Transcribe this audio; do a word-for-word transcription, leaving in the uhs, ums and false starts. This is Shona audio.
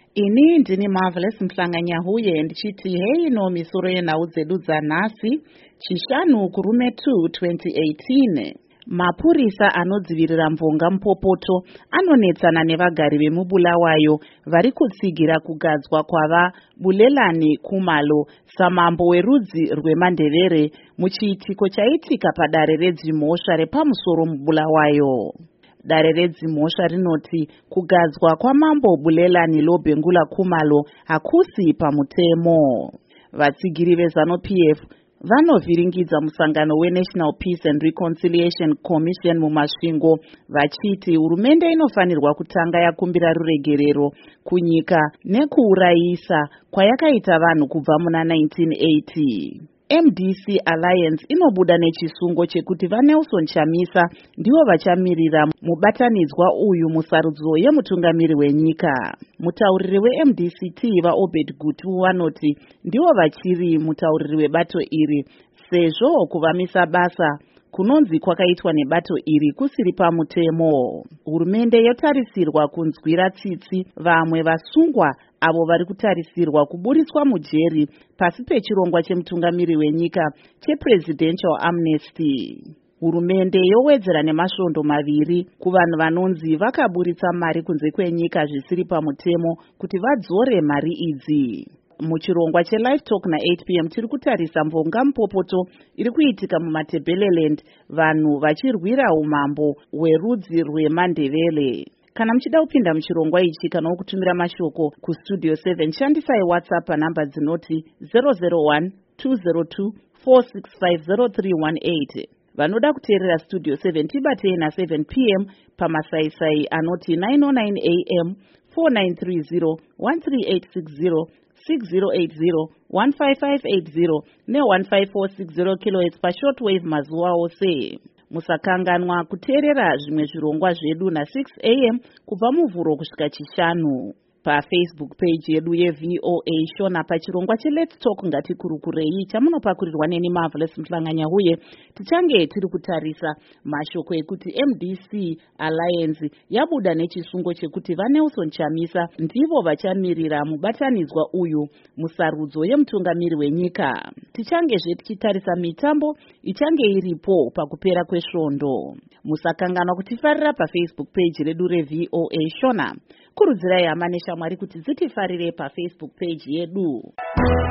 Ini ndini Marvelous Mhlanganyahuye ndichiti hei no misoro yenhau dzedu dzanhasi chishanu kurume two twenty eighteen. Mapurisa anodzivirira mvonga mupopoto anonetsana nevagari vemubulawayo vari kutsigira kugadzwa kwava Bulelani Khumalo samambo werudzi rwemandevere muchiitiko chaitika padare redzimhosva repamusoro mubulawayo. Dare redzimhosva rinoti kugadzwa kwamambo Bulelani Lobhengula Khumalo hakusi pamutemo. Vatsigiri veZanu P F vanovhiringidza musangano weNational Peace and Reconciliation Commission mumasvingo vachiti hurumende inofanirwa kutanga yakumbira ruregerero kunyika nekuurayisa kwayakaita vanhu kubva muna nineteen eighty. M D C Alliance inobuda nechisungo chekuti vaNelson Chamisa ndivo vachamirira mubatanidzwa uyu musarudzo yemutungamiri wenyika. Mutauriri weM D C T vaObed Gutu vanoti ndivo vachiri mutauriri webato iri sezvo kuvamisa basa kunonzi kwakaitwa nebato iri kusiri pamutemo. Hurumende yotarisirwa kunzwira tsitsi vamwe vasungwa avo vari kutarisirwa kuburiswa mujeri pasi pechirongwa chemutungamiri wenyika chePresidential Amnesty. Hurumende yowedzera nemasvondo maviri kuvanhu vanonzi vakaburitsa mari kunze kwenyika zvisiri pamutemo kuti vadzore mari idzi. Muchirongwa cheLive Talk na-eight p m tiri kutarisa mvonga mupopoto iri kuitika muMatebeleland vanhu vachirwira umambo hwerudzi rwemandevere. Kana muchida kupinda muchirongwa ichi kana kutumira mashoko kustudio seven shandisai WhatsApp panhamba dzinoti zero zero one two zero two four six five zero three one eight. Vanoda kuteerera studio seven tibatei na seven p m pamasaisai anoti nine oh nine a m four nine three zero one three eight six zero six zero eight zero one five five eight zero ne one five four six zero kilohertz pashortwave mazuva ose. Musakanganwa kuteerera zvimwe zvirongwa zvedu na six a m kubva muvhuro kusvika chishanu. PaFacebook page yedu yeV O A Shona pachirongwa cheLet's Talk ngatikurukurei chamunopakurirwa neni Marvelous Mhlanganyahuye tichange tiri kutarisa mashoko ekuti M D C Alliance yabuda nechisungo chekuti vaNelson Chamisa ndivo vachamirira mubatanidzwa uyu musarudzo yemutungamiri wenyika. Tichangezve tichitarisa mitambo ichange iripo pakupera kwesvondo. Musakanganwa kutifarira paFacebook page redu reV O A Shona. Kurudzirai hama neshamwari kuti dzitifarire paFacebook page yedu.